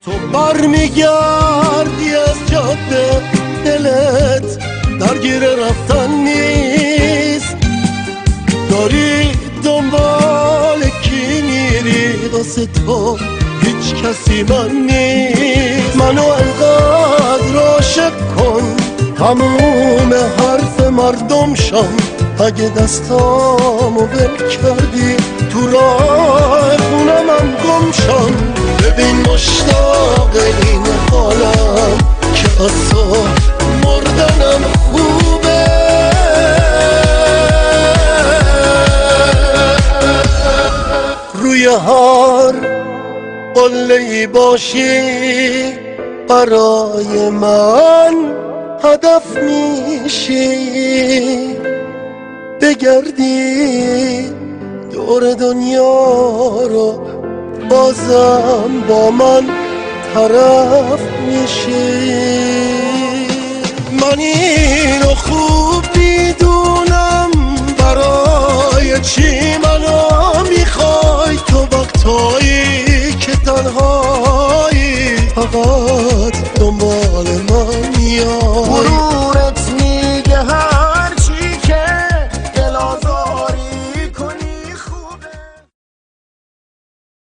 تو برمیگردی از جاده، دلت درگیر رفتن نیست، داری دنبال کی میری؟ واسه تو هیچ کسی من نیست. منو انقدر عاشق کن تموم حرف مردم شم، اگه دستامو ول کردی تو راه خونه من گم شم. ببین مشتاق این حالم که از تو مردنم خوبه، روی هر قله‌ای باشی برای من هدف میشی، بگردی دور دنیا رو بازم با من طرف میشی. من اینو خوب